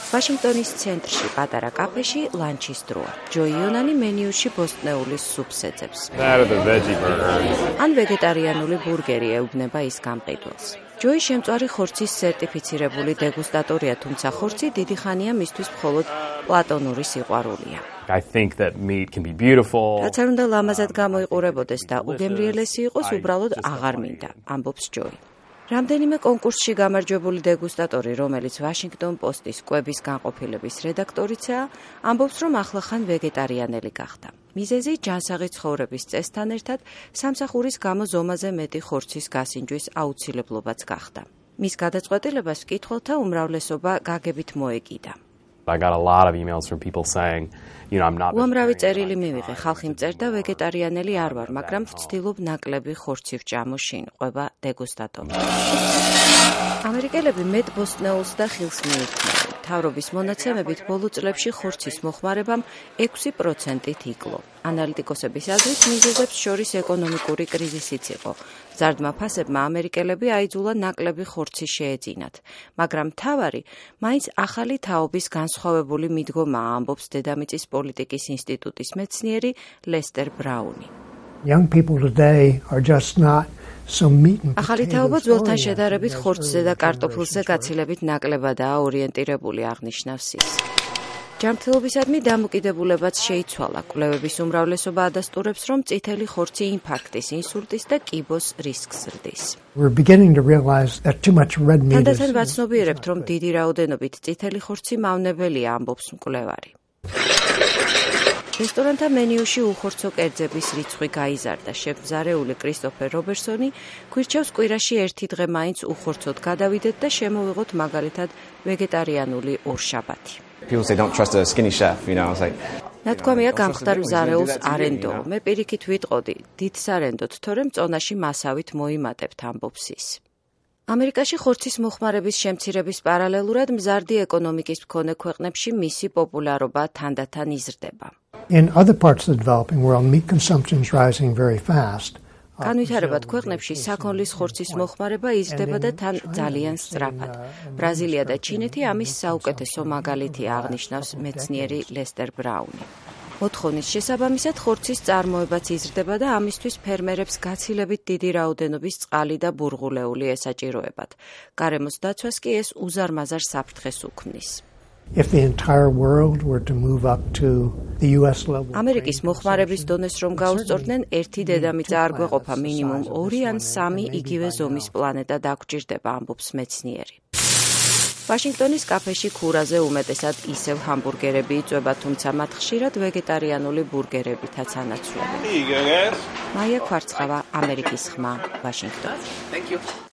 ვაშინგტონის ცენტრში პატარა კაფეში ლანჩის დროა. ჯოი იონანი მენიუში ბოსტნეულის სუპს ეძებს. ან ვეგეტარიანული ბურგერი ეუბნება ის გამყიდველს. ჯოი შემწვარი ხორცის სერტიფიცირებული დეგუსტატორია, თუმცა ხორცი დიდი ხანია მისთვის მხოლოდ პლატონური სიყვარულია. I think that meat can be beautiful. რაც არ უნდა ლამაზად გამოიყურებოდეს და უგემრიელესი იყოს, უბრალოდ აღარ მინდა, ამბობს ჯოი. რამდენიმე კონკურსში გამარჯვებული დეგუსტატორი, რომელიც ვაშინგტონ პოსტის კვების განყოფილების რედაქტორიცაა, ამბობს, რომ ახლახან ვეგეტარიანელი გახდა. მიზეზი ჯანსაღი ცხოვრების წესთან ერთად სამსახურის გამო ზომაზე მეტი ხორცის გასინჯვის აუცილებლობაც გახდა. მის გადაწყვეტილებას მკითხველთა უმრავლესობა გაგებით მოეკიდა. I got a lot of emails from people saying, I'm not. უამრავი წერილი მივიღე, ხალხი მწერდა ვეგეტარიანელი არ ვარ, მაგრამ ვცდილობ ნაკლები ხორცი ვჭამო შინ, ყვება დეგუსტატორი. ამერიკელები მეტ ბოსტნეულს და ხილს მიირთმევენ. მთავრობის მონაცემებით ბოლო წლებში ხორცის მოხმარებამ 6%-ით იკლო. ანალიტიკოსების აზრით მიზეზებს შორის ეკონომიკური კრიზისიც იყო. მზარდმა ფასებმა ამერიკელები აიძულა ნაკლები ხორცი შეეძინათ, მაგრამ მთავარი მაინც ახალი თაობის განსხვავებული მიდგომაა, ამბობს დედამიწის პოლიტიკის ინსტიტუტის მეცნიერი ლესტერ ბრაუნი. Young people today are just not so meat and ახალი თაობა ძველთან შედარებით ხორცზე და კარტოფილზე გაცილებით ნაკლებადაა ორიენტირებული, აღნიშნავს ის. ჯანმრთელობისადმი დამოკიდებულებაც შეიცვალა. კვლევების უმრავლესობა ადასტურებს, რომ წითელი ხორცი ინფარქტის, ინსულტის და კიბოს რისკს ზრდის. We're beginning to realize that too much red meat თანდათან ვაცნობიერებთ, რომ დიდი რაოდენობით წითელი ხორცი მავნებელია, ამბობს მკვლევარი. რესტორანთა მენიუში უხორცო კერძების რიცხვი გაიზარდა. შეფ-მზარეული კრისტოფერ რობერსონი გვირჩევს კვირაში ერთი დღე მაინც უხორცოდ გადავიდეთ და შემოვიღოთ მაგალითად ვეგეტარიანული ორშაბათი. People say don't trust a skinny chef, it's like ნათქვამია გამხდარ მზარეულს არენდო. მე პირიქით ვიტყოდი, დიდ სარენდოთ, თორემ წონაში მასავით მოიმატებთ, ამბობს ის. ამერიკაში ხორცის მოხმარების შემცირების პარალელურად მზარდი ეკონომიკის მქონე ქვეყნებში მისი პოპულარობა თანდათან იზრდება. In other parts of the developing world, meat consumption is rising very fast. განვითარებად ქვეყნებში საქონლის ხორცის მოხმარება იზრდება და თან ძალიან სწრაფად. ბრაზილია და ჩინეთი ამის საუკეთესო მაგალითია, აღნიშნავს მეცნიერი ლესტერ ბრაუნი. მოთხოვნის შესაბამისად ხორცის წარმოებაც იზრდება და ამისთვის ფერმერებს გაცილებით დიდი რაოდენობის წყალი და ბურღულეული ესაჭიროებათ. გარემოს დაცვას კი ეს უზარმაზარ საფრთხეს უქმნის. If the entire world were to move up to the US level. ამერიკის მოხმარების დონეს რომ გაუსწორდნენ, ერთი დედამიწა არ გვეყოფა, მინიმუმ 2 ან 3 იგივე ზომის პლანეტა დაგვჭირდება, ამბობს მეცნიერი. ვაშინგტონის კაფეში ქურაზე უმეტესად ისევ ჰამბურგერები იწვება, თუმცა მათ ხშირად ვეგეტარიანული ბურგერებითაც ანაცვლება. მაია ქვარცხავა, ამერიკის ხმა, ვაშინგტონი.